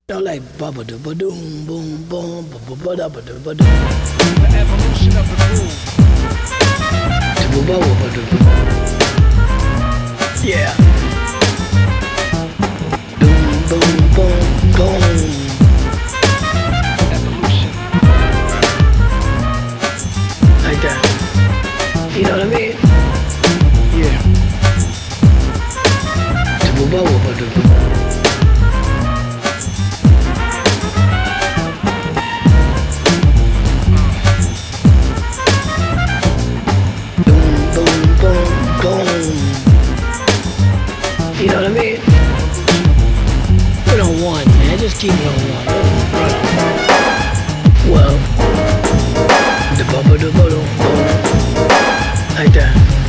Don't like bubba do ba doom boom boom ba ba ba da ba do ba doom. The evolution of the groove. Ba ba ba do. Yeah. Boom boom boom boom. Evolution. Like that. You know what I mean? Yeah. Ba ba ba do. You know what I mean? Put on one, man. Just keep it on one. Well, the bubba the bottle, like that.